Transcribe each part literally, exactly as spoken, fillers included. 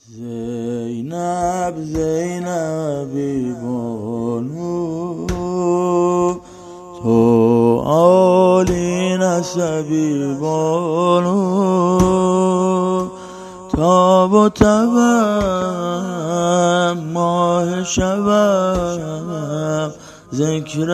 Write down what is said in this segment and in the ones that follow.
زینب زینبی بانو تو عالی نسبی بانو تاب و تبم ماه شبم ذکر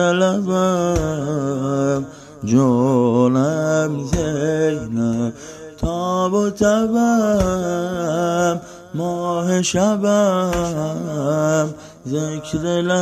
لبم جانم زینب تاب و تبم ماه شبم ذکر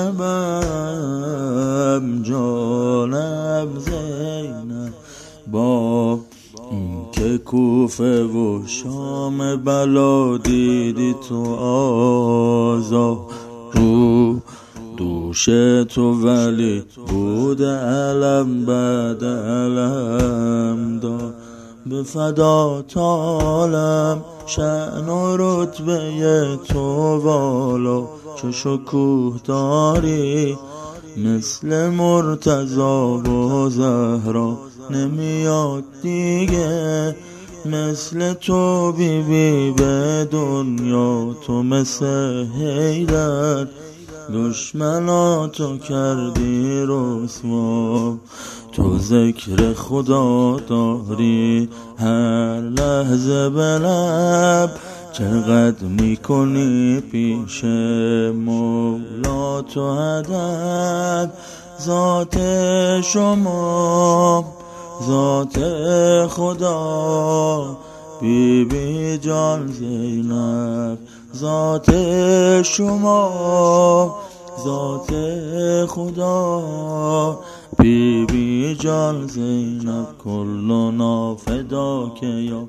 لبم جانم زینب با که کوفه و شام بلا دیدی تو آزا رو دوش تو ولی بود علم بعد علم دا به فدا تالم شأن و رتبه تو والا چو شکوه داری مثل مرتضا و زهرا نمیاد دیگه مثل تو بی بی به دنیا تو مثل حیدر دشمناتو کردی رسوا تو ذکر خدا داری هر لحظه به لب چقدر میکنی پیش مولا تو ادب ذات شما ذات خدا بی بی جان زینب ذات شما ذات خدا بی بی جان زینب کلنا فداک یا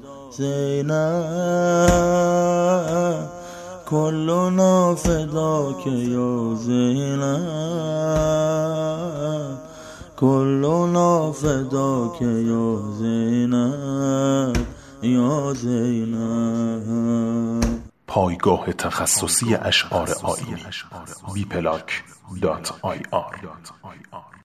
زینب کلنا فداک یا زینب کلنا فداک یا زینب یا زینب. پایگاه تخصصی اشعار آیینی بی پلاک دات آی آر